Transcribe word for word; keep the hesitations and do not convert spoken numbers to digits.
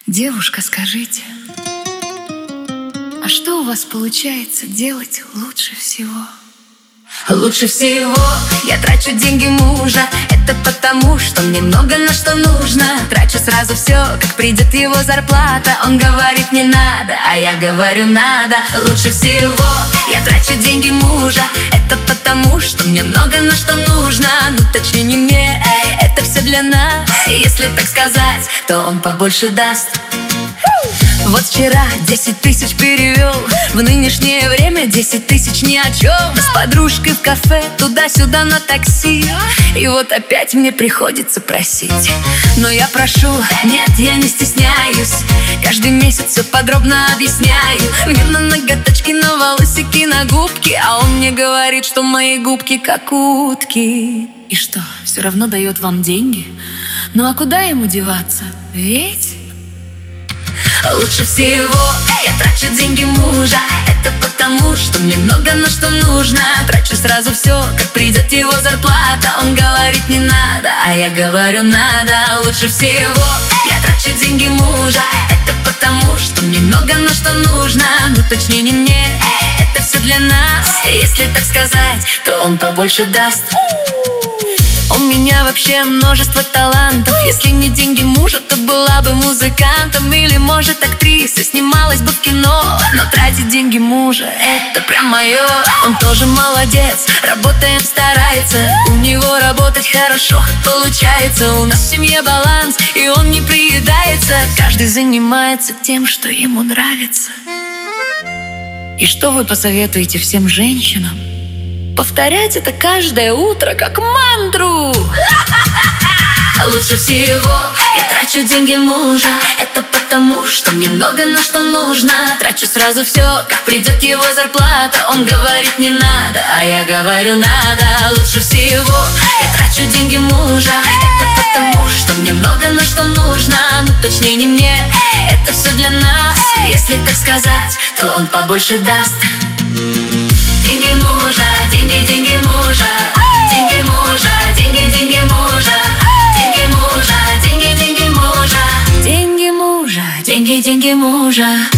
Девушка, скажите, а что у вас получается делать лучше всего? Лучше всего я трачу деньги мужа. Это потому, что мне много на что нужно. Трачу сразу все, как придет его зарплата. Он говорит не надо, а я говорю надо. Лучше всего я трачу деньги мужа. Это потому, что мне много на что нужно. Ну точнее не мне, это все для нас. Если так сказать, то он побольше даст. Вот вчера десять тысяч перевел, в нынешнее время десять тысяч ни о чем. С подружкой в кафе, туда-сюда на такси. И вот опять мне приходится просить. Но я прошу, нет, я не стесняюсь. Каждый месяц все подробно объясняю. Мне на ноготочки, на волосики, на губки. А он мне говорит, что мои губки как утки. И что, все равно дает вам деньги? Ну а куда ему деваться? Ведь... Лучше всего я трачу деньги мужа. Это потому, что мне много на что нужно. Трачу сразу все, как придет его зарплата. Он говорит не надо, а я говорю надо. Лучше всего я трачу деньги мужа. Это потому, что мне много на что нужно. Ну точнее не мне, это все для нас. Если так сказать, то он побольше даст. У меня вообще множество талантов. Если не деньги мужа, то была бы музыкантом. Или, может, актрисой, снималась бы в кино. Но тратить деньги мужа, это прям мое. Он тоже молодец, работаем, старается. У него работать хорошо получается. У нас в семье баланс, и он не приедается. Каждый занимается тем, что ему нравится. И что вы посоветуете всем женщинам? Повторять это каждое утро, как мантру. Лучше всего я трачу деньги мужа. Это потому, что мне много на что нужно. Трачу сразу все, как придет его зарплата. Он говорит не надо, а я говорю надо. Лучше всего я трачу деньги мужа. Это потому, что мне много на что нужно. Ну точнее не мне, это все для нас. Если так сказать, то он побольше даст. Деньги мужа, деньги, деньги мужа. Деньги мужа, деньги, деньги мужа. Деньги мужа, деньги, деньги мужа. Деньги мужа, деньги, деньги мужа.